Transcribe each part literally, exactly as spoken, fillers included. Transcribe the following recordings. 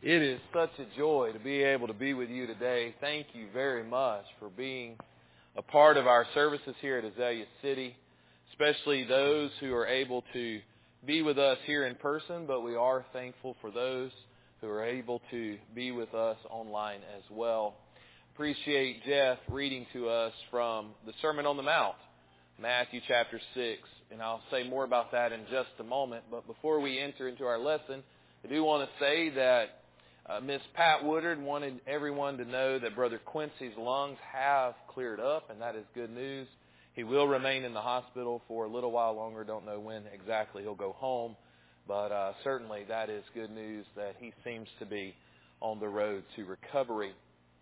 It is such a joy to be able to be with you today. Thank you very much for being a part of our services here at Azalea City, especially those who are able to be with us here in person, but we are thankful for those who are able to be with us online as well. Appreciate Jeff reading to us from the Sermon on the Mount, Matthew chapter six, and I'll say more about that in just a moment. But before we enter into our lesson, I do want to say that Uh, Miss Pat Woodard wanted everyone to know that Brother Quincy's lungs have cleared up, and that is good news. He will remain in the hospital for a little while longer. Don't know when exactly he'll go home, but uh, certainly that is good news that he seems to be on the road to recovery.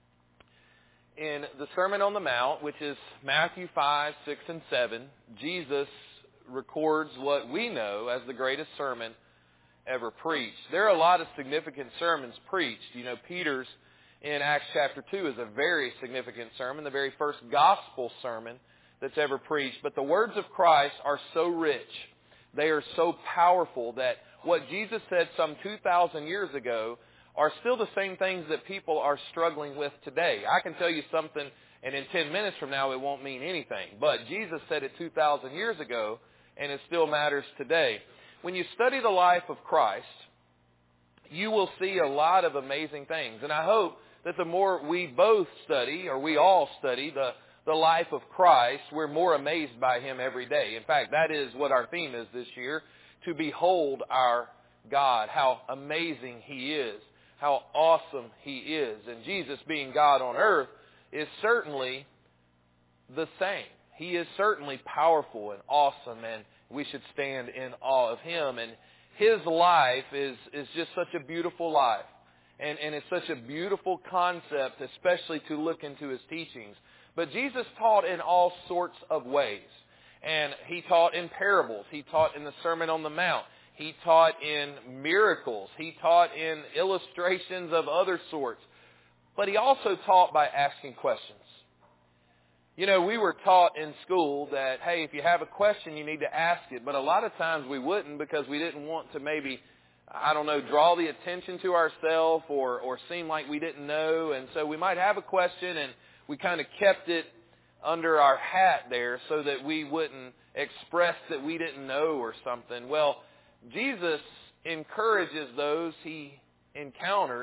In the Sermon on the Mount, which is Matthew five, six, and seven, Jesus records what we know as the greatest sermon ever preached. There are a lot of significant sermons preached. You know, Peter's in Acts chapter two is a very significant sermon, the very first gospel sermon that's ever preached. But the words of Christ are so rich, they are so powerful that what Jesus said some two thousand years ago are still the same things that people are struggling with today. I can tell you something, and in ten minutes from now it won't mean anything. But Jesus said it two thousand years ago, and it still matters today. When you study the life of Christ, you will see a lot of amazing things. And I hope that the more we both study, or we all study, the, the life of Christ, we're more amazed by Him every day. In fact, that is what our theme is this year, to behold our God, how amazing He is, how awesome He is. And Jesus, being God on earth, is certainly the same. He is certainly powerful and awesome, and we should stand in awe of Him. And His life is, is just such a beautiful life. And, and it's such a beautiful concept, especially to look into His teachings. But Jesus taught in all sorts of ways. And He taught in parables. He taught in the Sermon on the Mount. He taught in miracles. He taught in illustrations of other sorts. But He also taught by asking questions. You know, we were taught in school that, hey, if you have a question, you need to ask it. But a lot of times we wouldn't because we didn't want to maybe, I don't know, draw the attention to ourselves or, or seem like we didn't know. And so we might have a question and we kind of kept it under our hat there so that we wouldn't express that we didn't know or something. Well, Jesus encourages those He encounters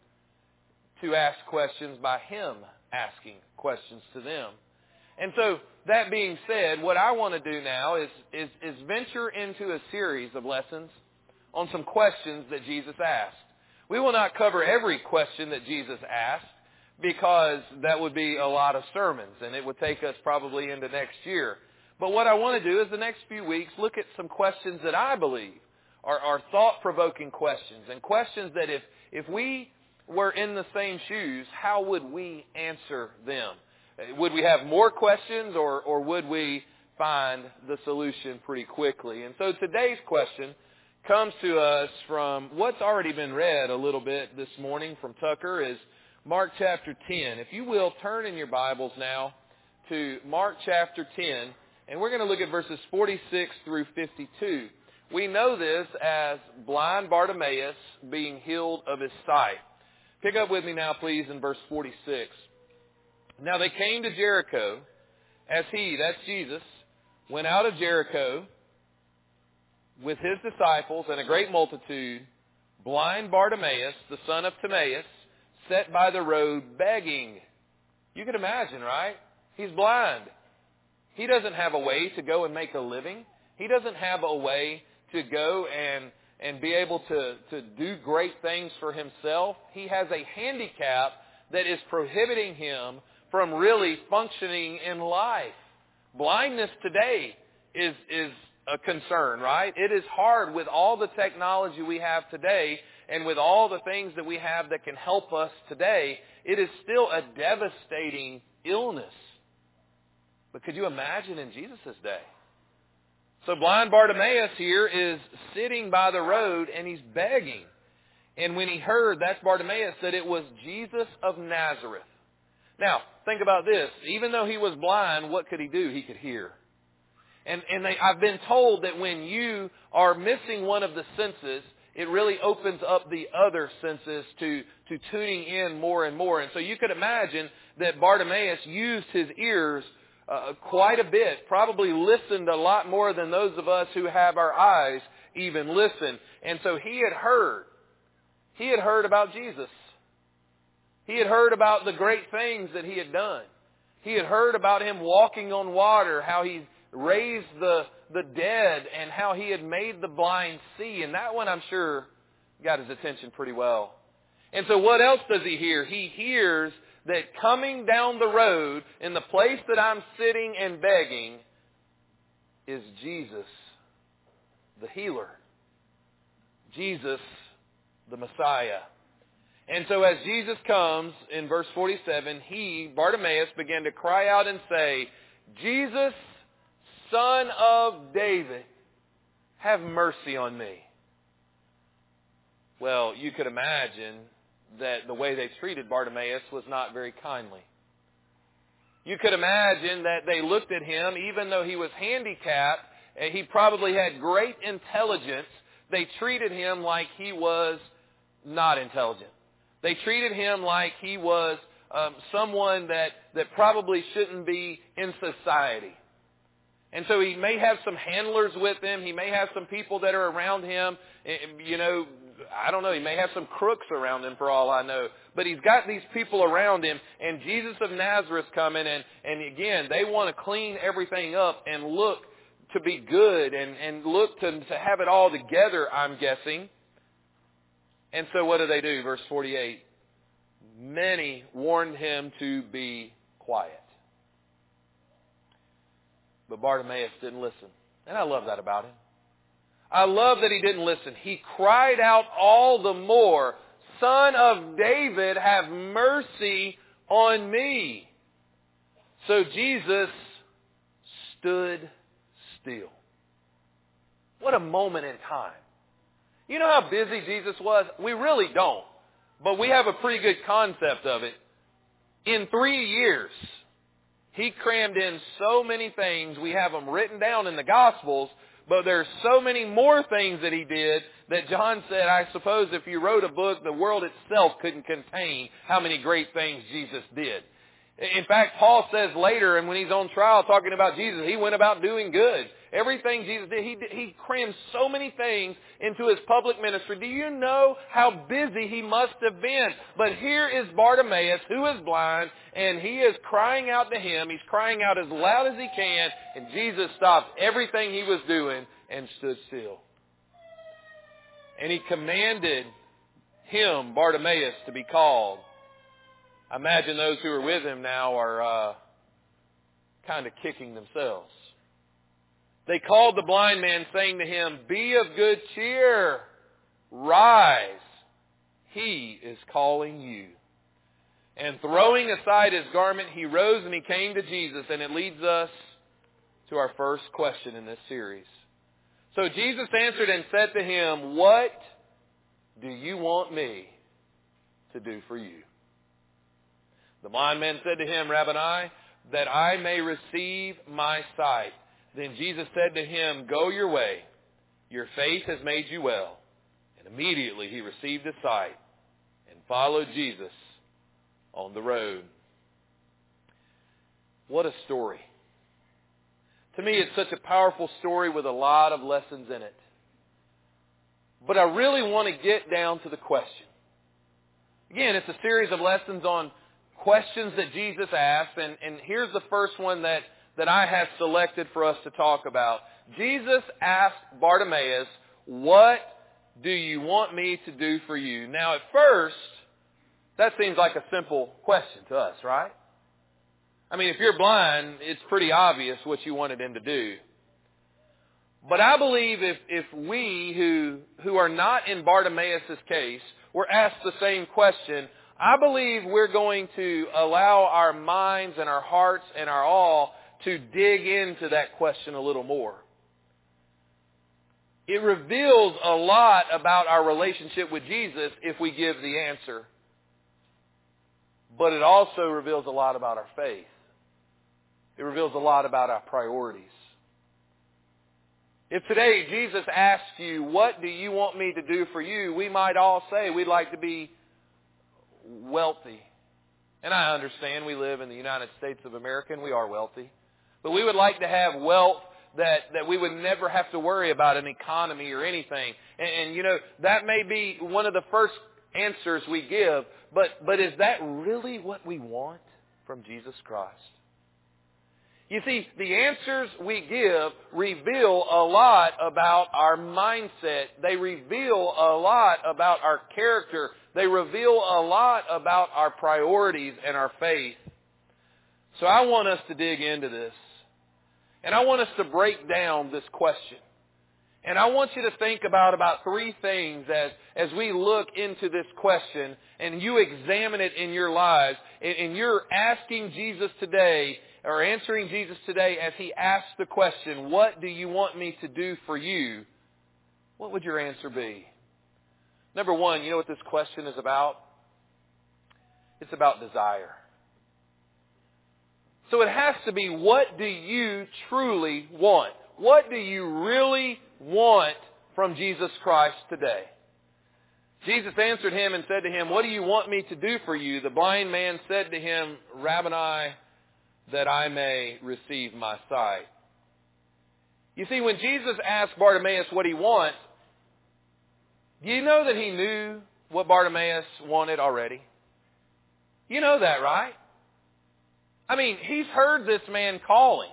to ask questions by Him asking questions to them. And so, that being said, what I want to do now is, is, is venture into a series of lessons on some questions that Jesus asked. We will not cover every question that Jesus asked because that would be a lot of sermons and it would take us probably into next year. But what I want to do is the next few weeks look at some questions that I believe are, are thought-provoking questions and questions that if, if we were in the same shoes, how would we answer them? Would we have more questions or, or would we find the solution pretty quickly? And so today's question comes to us from what's already been read a little bit this morning from Tucker, is Mark chapter ten. If you will, turn in your Bibles now to Mark chapter ten, and we're going to look at verses forty-six through fifty-two. We know this as blind Bartimaeus being healed of his sight. Pick up with me now, please, in verse forty-six. Now they came to Jericho, as he, that's Jesus, went out of Jericho with his disciples and a great multitude. Blind Bartimaeus, the son of Timaeus, sat by the road begging. You can imagine, right? He's blind. He doesn't have a way to go and make a living. He doesn't have a way to go and and be able to, to do great things for himself. He has a handicap that is prohibiting him from really functioning in life. Blindness today is, is a concern, right? It is hard with all the technology we have today and with all the things that we have that can help us today. It is still a devastating illness. But could you imagine in Jesus' day? So blind Bartimaeus here is sitting by the road and he's begging. And when he heard, that's Bartimaeus, that it was Jesus of Nazareth. Now, think about this. Even though he was blind, what could he do? He could hear. And, and they, I've been told that when you are missing one of the senses, it really opens up the other senses to, to tuning in more and more. And so you could imagine that Bartimaeus used his ears uh, quite a bit, probably listened a lot more than those of us who have our eyes even listen. And so he had heard. He had heard about Jesus. He had heard about the great things that he had done. He had heard about him walking on water, how he raised the, the dead, and how he had made the blind see. And that one, I'm sure, got his attention pretty well. And so what else does he hear? He hears that coming down the road, in the place that I'm sitting and begging, is Jesus, the healer. Jesus, the Messiah. And so as Jesus comes, in verse forty-seven, he, Bartimaeus, began to cry out and say, Jesus, Son of David, have mercy on me. Well, you could imagine that the way they treated Bartimaeus was not very kindly. You could imagine that they looked at him, even though he was handicapped, and he probably had great intelligence, they treated him like he was not intelligent. They treated him like he was um, someone that, that probably shouldn't be in society. And so he may have some handlers with him. He may have some people that are around him. You know, I don't know. He may have some crooks around him for all I know. But he's got these people around him. And Jesus of Nazareth's coming. And, and again, they want to clean everything up and look to be good. And, and look to, to have it all together, I'm guessing. And so what do they do? Verse forty-eight. Many warned him to be quiet. But Bartimaeus didn't listen. And I love that about him. I love that he didn't listen. He cried out all the more, Son of David, have mercy on me. So Jesus stood still. What a moment in time. You know how busy Jesus was? We really don't. But we have a pretty good concept of it. In three years, he crammed in so many things. We have them written down in the Gospels, but there's so many more things that he did that John said, I suppose if you wrote a book, the world itself couldn't contain how many great things Jesus did. In fact, Paul says later, and when he's on trial talking about Jesus, he went about doing good. Everything Jesus did, he, did, he crammed so many things into his public ministry. Do you know how busy he must have been? But here is Bartimaeus, who is blind, and he is crying out to him. He's crying out as loud as he can, and Jesus stopped everything he was doing and stood still. And he commanded him, Bartimaeus, to be called. I imagine those who are with him now are uh, kind of kicking themselves. They called the blind man, saying to him, Be of good cheer. Rise. He is calling you. And throwing aside his garment, he rose and he came to Jesus. And it leads us to our first question in this series. So Jesus answered and said to him, What do you want me to do for you? The blind man said to him, Rabboni, that I may receive my sight. Then Jesus said to him, Go your way. Your faith has made you well. And immediately he received his sight and followed Jesus on the road. What a story. To me, it's such a powerful story with a lot of lessons in it. But I really want to get down to the question. Again, it's a series of lessons on questions that Jesus asked, and, and here's the first one that, that I have selected for us to talk about. Jesus asked Bartimaeus, What do you want me to do for you? Now, at first, that seems like a simple question to us, right? I mean, if you're blind, it's pretty obvious what you wanted him to do. But I believe if, if we who, who are not in Bartimaeus' case were asked the same question, I believe we're going to allow our minds and our hearts and our all to dig into that question a little more. It reveals a lot about our relationship with Jesus if we give the answer. But it also reveals a lot about our faith. It reveals a lot about our priorities. If today Jesus asks you, what do you want me to do for you? We might all say we'd like to be wealthy. And I understand we live in the United States of America and we are wealthy. But we would like to have wealth that, that we would never have to worry about an economy or anything. And, and you know, that may be one of the first answers we give. But, but is that really what we want from Jesus Christ? You see, the answers we give reveal a lot about our mindset. They reveal a lot about our character. They reveal a lot about our priorities and our faith. So I want us to dig into this. And I want us to break down this question. And I want you to think about about three things as, as we look into this question and you examine it in your lives. And, and you're asking Jesus today, or answering Jesus today as He asks the question, what do you want me to do for you? What would your answer be? Number one, you know what this question is about? It's about desire. So it has to be, what do you truly want? What do you really want from Jesus Christ today? Jesus answered him and said to him, what do you want me to do for you? The blind man said to him, Rabboni, that I may receive my sight. You see, when Jesus asked Bartimaeus what he wants, do you know that he knew what Bartimaeus wanted already? You know that, right? I mean, he's heard this man calling.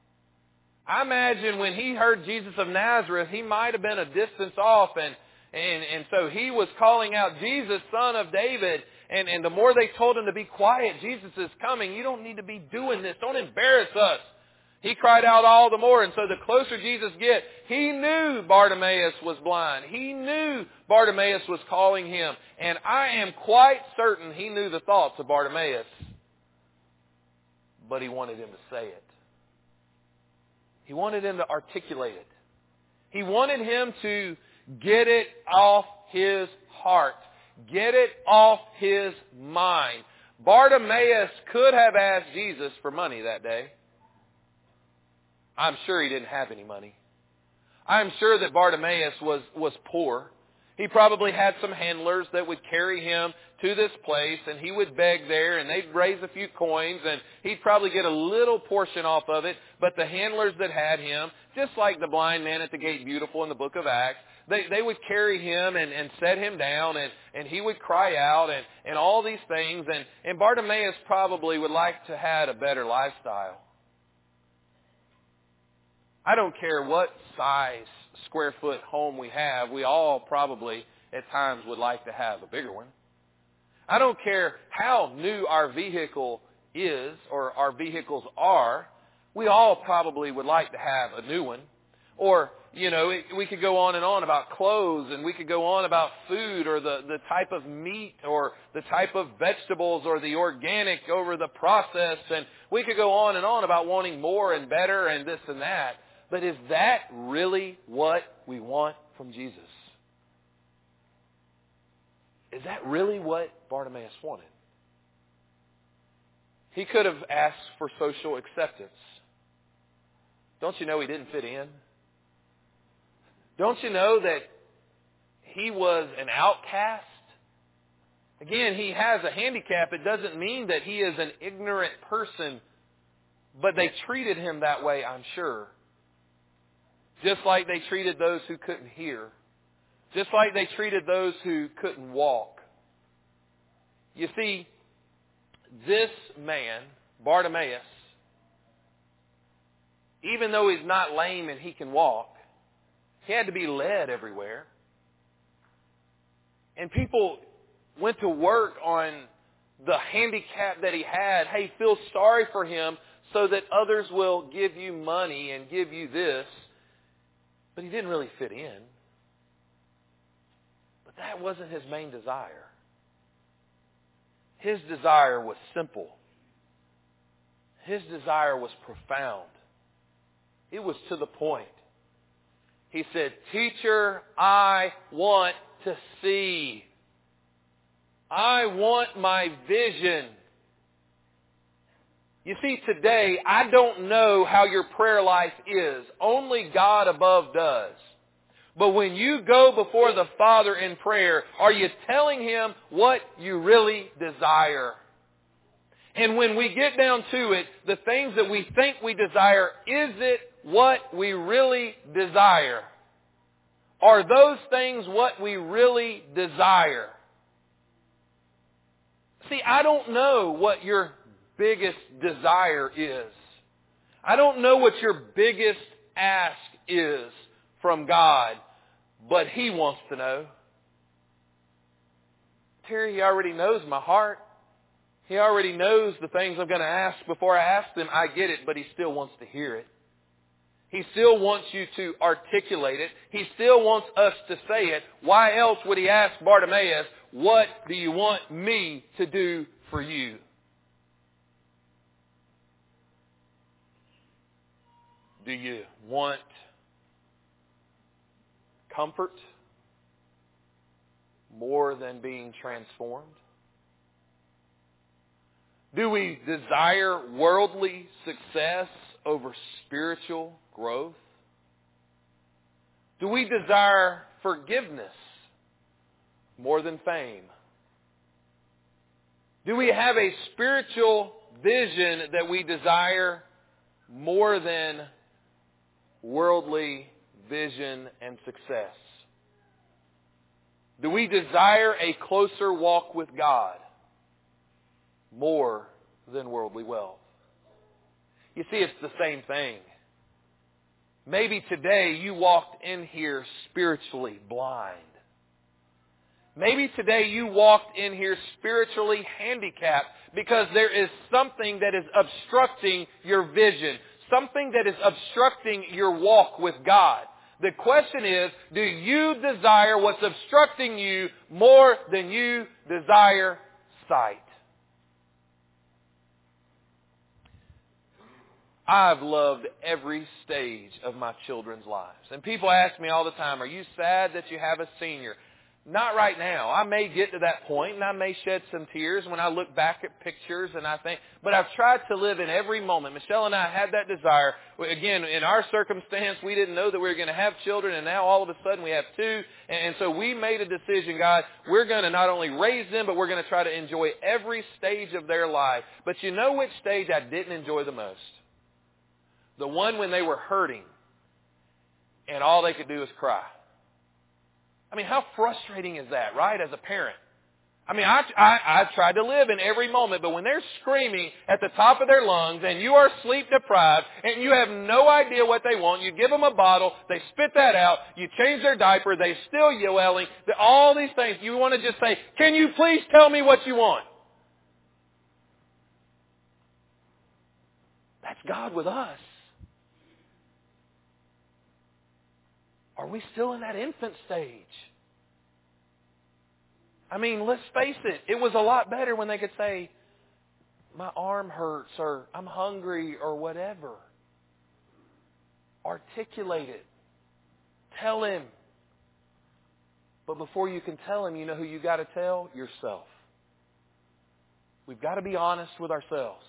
I imagine when he heard Jesus of Nazareth, he might have been a distance off, and and, and so he was calling out, Jesus, Son of David. And, and the more they told him to be quiet, Jesus is coming. You don't need to be doing this. Don't embarrass us. He cried out all the more. And so the closer Jesus get, he knew Bartimaeus was blind. He knew Bartimaeus was calling him. And I am quite certain he knew the thoughts of Bartimaeus. But he wanted him to say it. He wanted him to articulate it. He wanted him to get it off his heart. Get it off his mind. Bartimaeus could have asked Jesus for money that day. I'm sure he didn't have any money. I'm sure that Bartimaeus was, was poor. He probably had some handlers that would carry him to this place, and he would beg there, and they'd raise a few coins, and he'd probably get a little portion off of it. But the handlers that had him, just like the blind man at the gate beautiful in the book of Acts, They, they would carry him and, and set him down, and, and he would cry out and, and all these things. And, and Bartimaeus probably would like to have a better lifestyle. I don't care what size square foot home we have. We all probably at times would like to have a bigger one. I don't care how new our vehicle is or our vehicles are. We all probably would like to have a new one. Or, you know, it, we could go on and on about clothes, and we could go on about food or the, the type of meat or the type of vegetables or the organic over the processed. And we could go on and on about wanting more and better and this and that. But is that really what we want from Jesus? Is that really what Bartimaeus wanted? He could have asked for social acceptance. Don't you know he didn't fit in? Don't you know that he was an outcast? Again, he has a handicap. It doesn't mean that he is an ignorant person, but they treated him that way, I'm sure. Just like they treated those who couldn't hear. Just like they treated those who couldn't walk. You see, this man, Bartimaeus, even though he's not lame and he can walk, he had to be led everywhere. And people went to work on the handicap that he had. Hey, feel sorry for him so that others will give you money and give you this. But he didn't really fit in. But that wasn't his main desire. His desire was simple. His desire was profound. It was to the point. He said, "Teacher, I want to see. I want my vision." You see, today, I don't know how your prayer life is. Only God above does. But when you go before the Father in prayer, are you telling Him what you really desire? And when we get down to it, the things that we think we desire, is it what we really desire? Are those things what we really desire? See, I don't know what your biggest desire is. I don't know what your biggest ask is from God, but He wants to know. Terry, He already knows my heart. He already knows the things I'm going to ask before I ask them. I get it, but He still wants to hear it. He still wants you to articulate it. He still wants us to say it. Why else would He ask Bartimaeus, what do you want me to do for you? Do you want comfort more than being transformed? Do we desire worldly success over spiritual growth? Do we desire forgiveness more than fame? Do we have a spiritual vision that we desire more than worldly vision and success? Do we desire a closer walk with God more than worldly wealth? You see, it's the same thing. Maybe today you walked in here spiritually blind. Maybe today you walked in here spiritually handicapped because there is something that is obstructing your vision, something that is obstructing your walk with God. The question is, do you desire what's obstructing you more than you desire sight? I've loved every stage of my children's lives. And people ask me all the time, are you sad that you have a senior? Not right now. I may get to that point and I may shed some tears when I look back at pictures and I think, but I've tried to live in every moment. Michelle and I had that desire. Again, in our circumstance, we didn't know that we were going to have children, and now all of a sudden we have two. And so we made a decision, God, we're going to not only raise them, but we're going to try to enjoy every stage of their life. But you know which stage I didn't enjoy the most? The one when they were hurting and all they could do was cry. I mean, how frustrating is that, right, as a parent? I mean, I, I, I tried to live in every moment, but when they're screaming at the top of their lungs and you are sleep deprived and you have no idea what they want, you give them a bottle, they spit that out, you change their diaper, they still yelling, all these things, you want to just say, can you please tell me what you want? That's God with us. Are we still in that infant stage? I mean, let's face it. It was a lot better when they could say, my arm hurts, or I'm hungry, or whatever. Articulate it. Tell Him. But before you can tell Him, you know who you got to tell? Yourself. We've got to be honest with ourselves.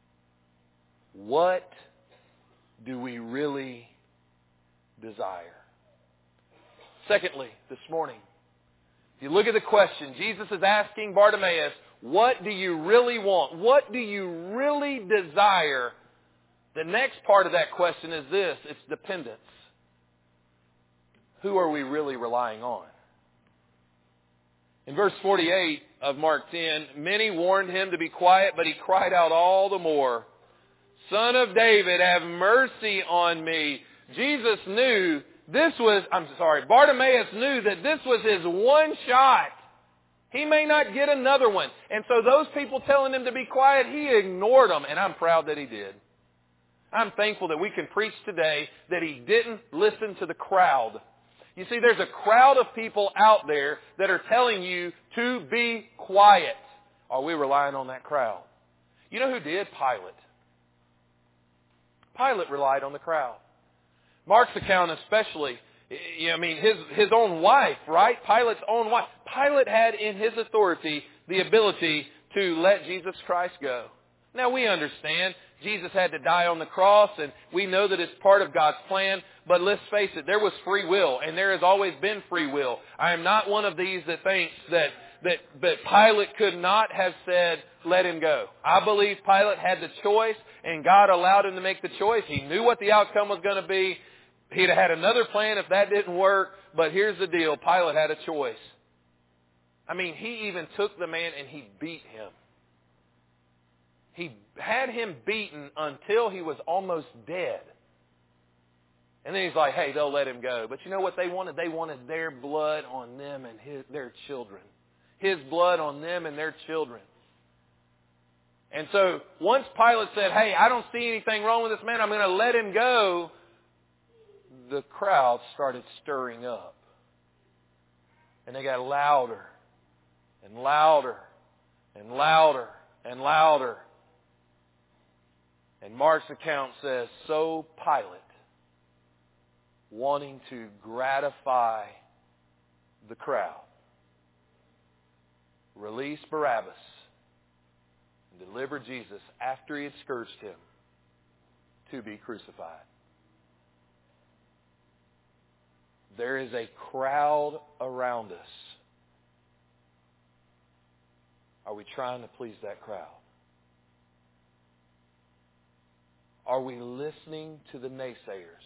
What do we really desire? Secondly, this morning, if you look at the question, Jesus is asking Bartimaeus, what do you really want? What do you really desire? The next part of that question is this, it's dependence. Who are we really relying on? In verse forty-eight of Mark ten, many warned Him to be quiet, but He cried out all the more, Son of David, have mercy on me. Jesus knew This was, I'm sorry, Bartimaeus knew that this was his one shot. He may not get another one. And so those people telling him to be quiet, he ignored them. And I'm proud that he did. I'm thankful that we can preach today that he didn't listen to the crowd. You see, there's a crowd of people out there that are telling you to be quiet. Are we relying on that crowd? You know who did? Pilate. Pilate relied on the crowd. Mark's account especially, I mean, his, his own wife, right? Pilate's own wife. Pilate had in his authority the ability to let Jesus Christ go. Now we understand Jesus had to die on the cross, and we know that it's part of God's plan. But let's face it, there was free will, and there has always been free will. I am not one of these that thinks that that, that Pilate could not have said, let him go. I believe Pilate had the choice, and God allowed him to make the choice. He knew what the outcome was going to be. He'd have had another plan if that didn't work. But here's the deal. Pilate had a choice. I mean, he even took the man and he beat him. He had him beaten until he was almost dead. And then he's like, hey, they'll let him go. But you know what they wanted? They wanted their blood on them and his, their children. His blood on them and their children. And so once Pilate said, hey, I don't see anything wrong with this man, I'm going to let him go, the crowd started stirring up. And they got louder and louder and louder and louder. And Mark's account says, so Pilate, wanting to gratify the crowd, released Barabbas and delivered Jesus after he had scourged him to be crucified. There is a crowd around us. Are we trying to please that crowd? Are we listening to the naysayers?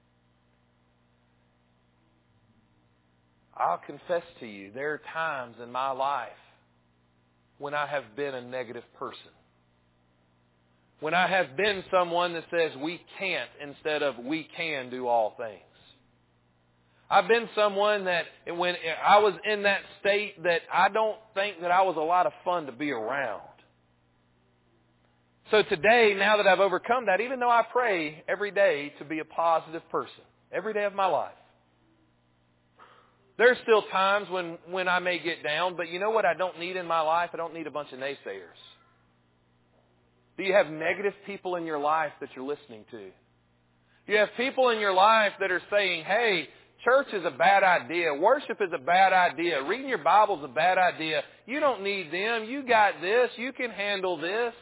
I'll confess to you, there are times in my life when I have been a negative person. When I have been someone that says we can't instead of we can do all things. I've been someone that when I was in that state that I don't think that I was a lot of fun to be around. So today, now that I've overcome that, even though I pray every day to be a positive person, every day of my life, there's still times when, when I may get down, but you know what I don't need in my life? I don't need a bunch of naysayers. Do you have negative people in your life that you're listening to? Do you have people in your life that are saying, hey, church is a bad idea. Worship is a bad idea. Reading your Bible is a bad idea. You don't need them. You got this. You can handle this.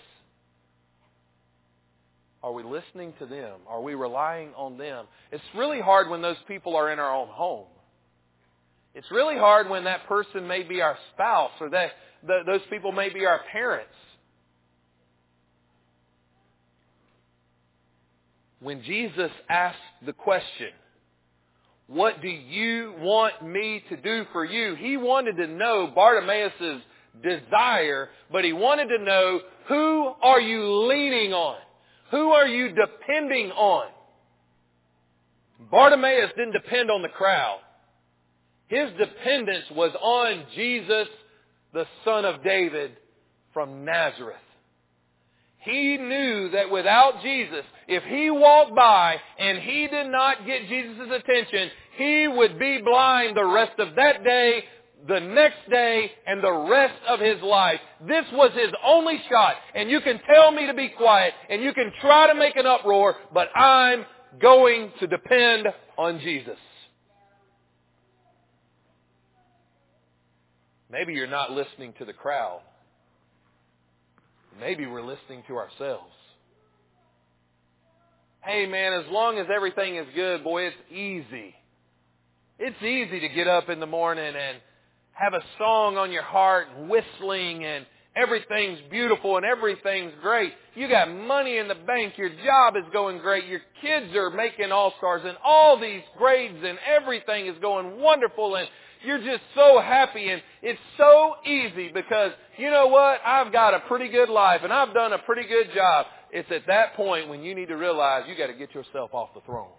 Are we listening to them? Are we relying on them? It's really hard when those people are in our own home. It's really hard when that person may be our spouse or that the, those people may be our parents. When Jesus asked the question, what do you want me to do for you? He wanted to know Bartimaeus' desire, but he wanted to know, who are you leaning on? Who are you depending on? Bartimaeus didn't depend on the crowd. His dependence was on Jesus, the Son of David from Nazareth. He knew that without Jesus, if he walked by and he did not get Jesus' attention, he would be blind the rest of that day, the next day, and the rest of his life. This was his only shot. And you can tell me to be quiet, and you can try to make an uproar, but I'm going to depend on Jesus. Maybe you're not listening to the crowd. Maybe we're listening to ourselves. Hey man, as long as everything is good, boy, it's easy. It's easy to get up in the morning and have a song on your heart and whistling and everything's beautiful and everything's great. You got money in the bank. Your job is going great. Your kids are making all-stars and all these grades and everything is going wonderful and you're just so happy, and it's so easy because, you know what, I've got a pretty good life and I've done a pretty good job. It's at that point when you need to realize you got to get yourself off the throne.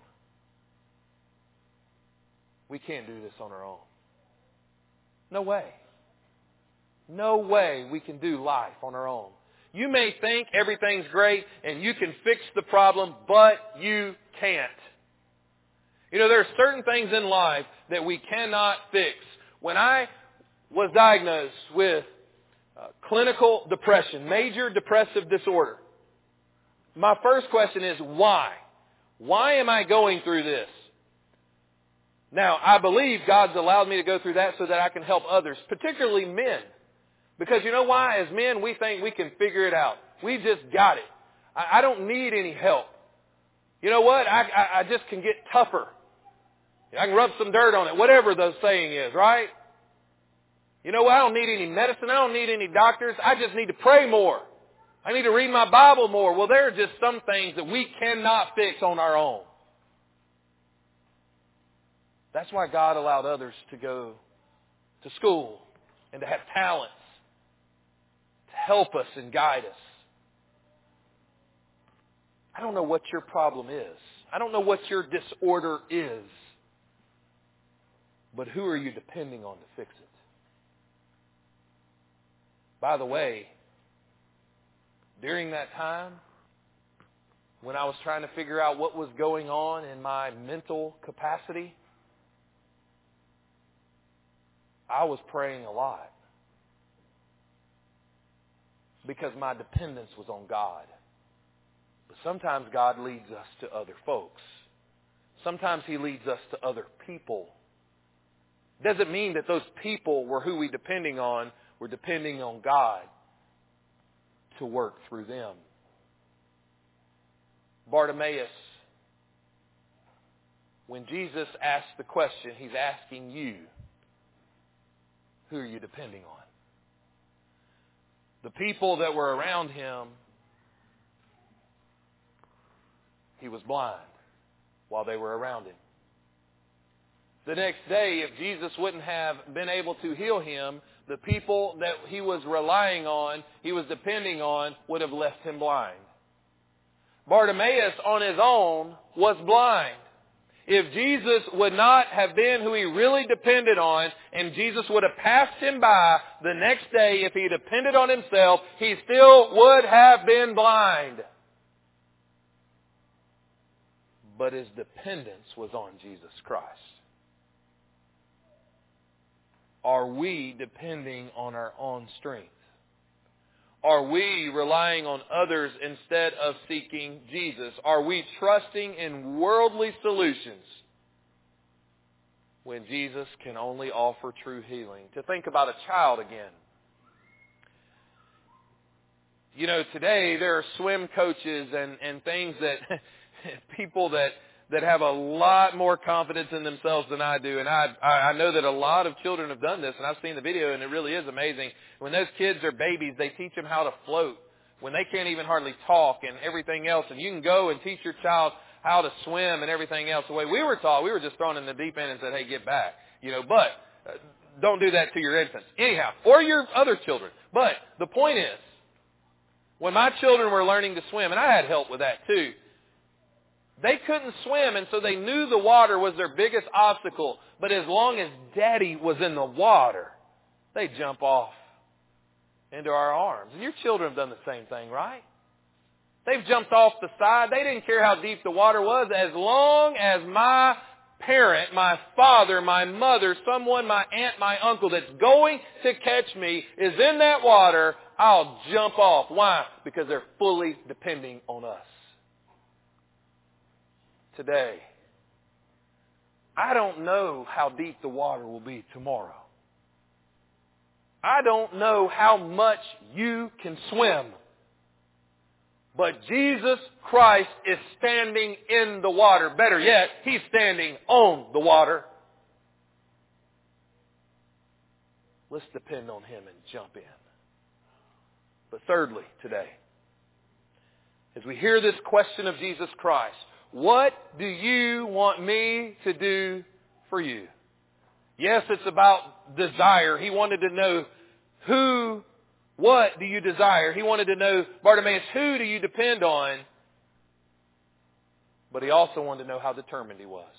We can't do this on our own. No way. No way we can do life on our own. You may think everything's great and you can fix the problem, but you can't. You know, there are certain things in life that we cannot fix. When I was diagnosed with uh, clinical depression, major depressive disorder, my first question is, why? Why am I going through this? Now, I believe God's allowed me to go through that so that I can help others, particularly men. Because you know why? As men, we think we can figure it out. We just got it. I, I don't need any help. You know what? I, I, I just can get tougher. I can rub some dirt on it. Whatever the saying is, right? You know what? I don't need any medicine. I don't need any doctors. I just need to pray more. I need to read my Bible more. Well, there are just some things that we cannot fix on our own. That's why God allowed others to go to school and to have talents to help us and guide us. I don't know what your problem is. I don't know what your disorder is. But who are you depending on to fix it? By the way, during that time, when I was trying to figure out what was going on in my mental capacity, I was praying a lot. Because my dependence was on God. But sometimes God leads us to other folks. Sometimes He leads us to other people. Doesn't mean that those people were who we depending on. We're depending on God to work through them. Bartimaeus, when Jesus asks the question, He's asking you, who are you depending on? The people that were around Him, He was blind while they were around Him. The next day, if Jesus wouldn't have been able to heal him, the people that He was relying on, He was depending on, would have left him blind. Bartimaeus on his own was blind. If Jesus would not have been who he really depended on, and Jesus would have passed him by the next day, if he depended on himself, he still would have been blind. But his dependence was on Jesus Christ. Are we depending on our own strength? Are we relying on others instead of seeking Jesus? Are we trusting in worldly solutions when Jesus can only offer true healing? To think about a child again. You know, today there are swim coaches and, and things that people that that have a lot more confidence in themselves than I do. And I, I know that a lot of children have done this, and I've seen the video, and it really is amazing. When those kids are babies, they teach them how to float when they can't even hardly talk and everything else. And you can go and teach your child how to swim and everything else. The way we were taught, we were just thrown in the deep end and said, hey, get back. You know, but uh, don't do that to your infants. Anyhow, or your other children. But the point is, when my children were learning to swim, and I had help with that too, they couldn't swim, and so they knew the water was their biggest obstacle. But as long as Daddy was in the water, they'd jump off into our arms. And your children have done the same thing, right? They've jumped off the side. They didn't care how deep the water was. As long as my parent, my father, my mother, someone, my aunt, my uncle that's going to catch me is in that water, I'll jump off. Why? Because they're fully depending on us. Today, I don't know how deep the water will be tomorrow. I don't know how much you can swim. But Jesus Christ is standing in the water. Better yet, He's standing on the water. Let's depend on Him and jump in. But thirdly, today, as we hear this question of Jesus Christ, what do you want me to do for you? Yes, it's about desire. He wanted to know who, what do you desire? He wanted to know, Bartimaeus, who do you depend on? But he also wanted to know how determined he was.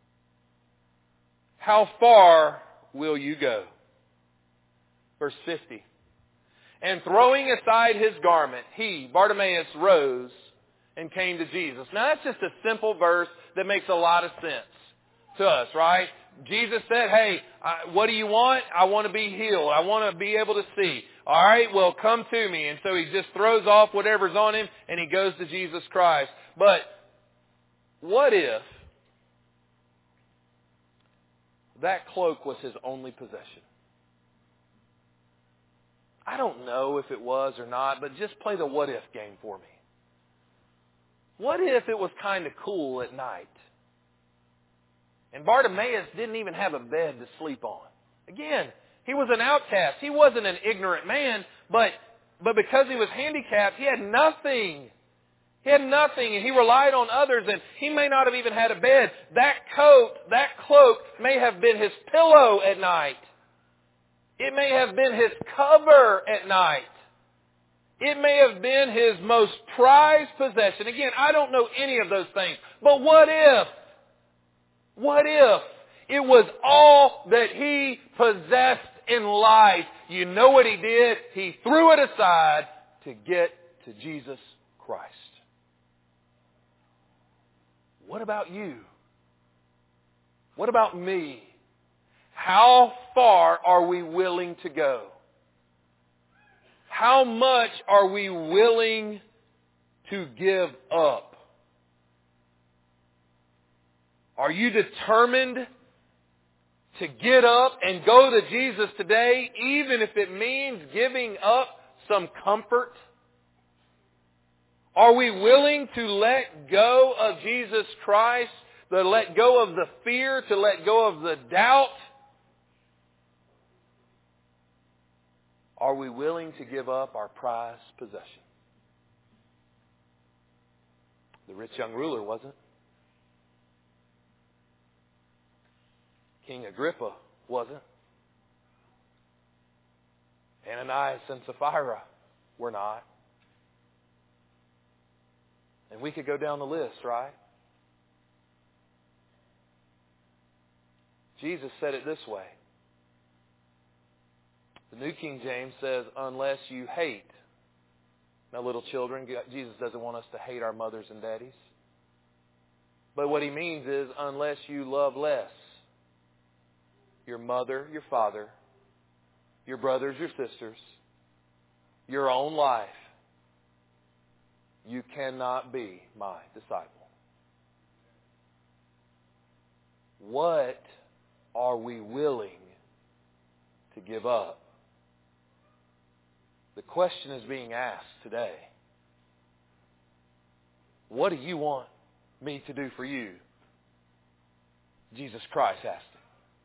How far will you go? Verse fifty. And throwing aside his garment, he, Bartimaeus, rose and came to Jesus. Now that's just a simple verse that makes a lot of sense to us, right? Jesus said, hey, I, what do you want? I want to be healed. I want to be able to see. All right, well, come to me. And so he just throws off whatever's on him and he goes to Jesus Christ. But what if that cloak was his only possession? I don't know if it was or not, but just play the what if game for me. What if it was kind of cool at night? And Bartimaeus didn't even have a bed to sleep on. Again, he was an outcast. He wasn't an ignorant man, but, but because he was handicapped, he had nothing. He had nothing, and he relied on others, and he may not have even had a bed. That coat, that cloak may have been his pillow at night. It may have been his cover at night. It may have been his most prized possession. Again, I don't know any of those things. But what if? What if it was all that he possessed in life? You know what he did? He threw it aside to get to Jesus Christ. What about you? What about me? How far are we willing to go? How much are we willing to give up? Are you determined to get up and go to Jesus today, even if it means giving up some comfort? Are we willing to let go of Jesus Christ, to let go of the fear, to let go of the doubt? Are we willing to give up our prized possession? The rich young ruler wasn't. King Agrippa wasn't. Ananias and Sapphira were not. And we could go down the list, right? Jesus said it this way. The New King James says, unless you hate. Now, little children, Jesus doesn't want us to hate our mothers and daddies. But what he means is, unless you love less your mother, your father, your brothers, your sisters, your own life, you cannot be my disciple. What are we willing to give up? The question is being asked today. What do you want me to do for you? Jesus Christ asked it.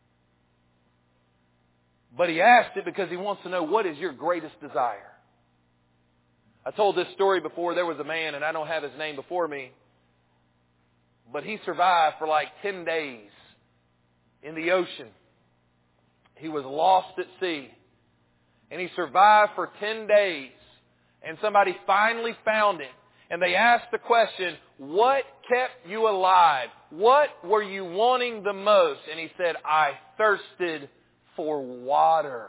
But he asked it because he wants to know, what is your greatest desire? I told this story before. There was a man, and I don't have his name before me, but he survived for like ten days in the ocean. He was lost at sea. And he survived for ten days. And somebody finally found him. And they asked the question, what kept you alive? What were you wanting the most? And he said, I thirsted for water.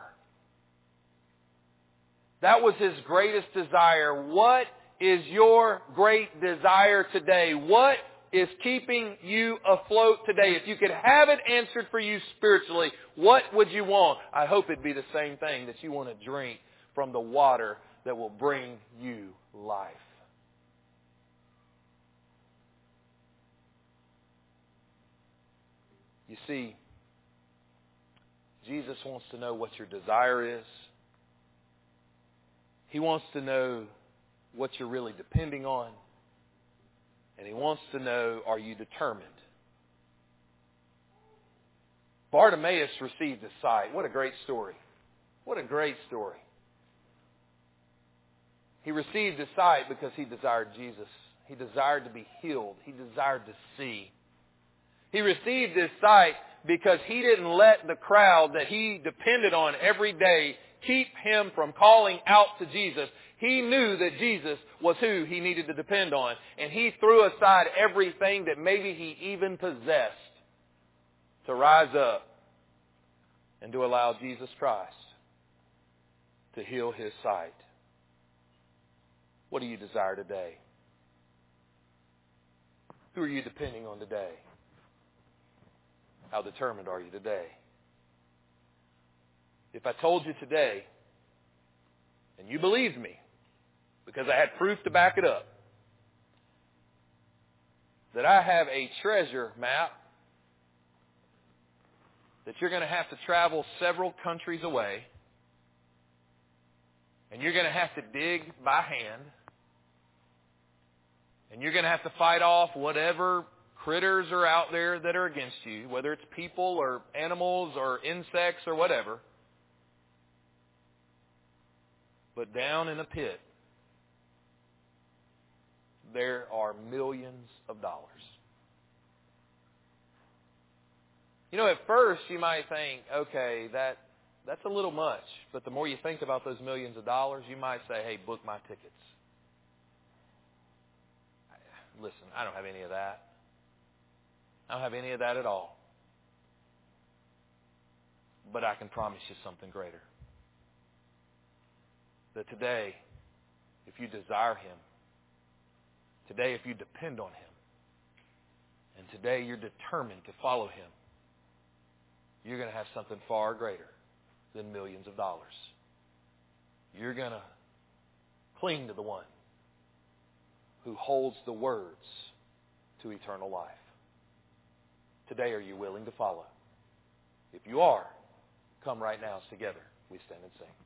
That was his greatest desire. What is your great desire today? What is keeping you afloat today? If you could have it answered for you spiritually, what would you want? I hope it'd be the same thing, that you want to drink from the water that will bring you life. You see, Jesus wants to know what your desire is. He wants to know what you're really depending on. And he wants to know, are you determined? Bartimaeus received his sight. What a great story. What a great story. He received his sight because he desired Jesus. He desired to be healed. He desired to see. He received his sight because he didn't let the crowd that he depended on every day keep him from calling out to Jesus. He knew that Jesus was who he needed to depend on. And he threw aside everything that maybe he even possessed to rise up and to allow Jesus Christ to heal his sight. What do you desire today? Who are you depending on today? How determined are you today? If I told you today, and you believed me, because I had proof to back it up, that I have a treasure map that you're going to have to travel several countries away, and you're going to have to dig by hand, And you're going to have to fight off whatever critters are out there that are against you, whether it's people or animals or insects or whatever. But down in a pit, there are millions of dollars. You know, at first you might think, okay, that that's a little much. But the more you think about those millions of dollars, you might say, hey, book my tickets. Listen, I don't have any of that. I don't have any of that at all. But I can promise you something greater. That today, if you desire Him, today if you depend on Him, and today you're determined to follow Him, you're going to have something far greater than millions of dollars. You're going to cling to the one who holds the words to eternal life. Today, are you willing to follow? If you are, come right now as together we stand and sing.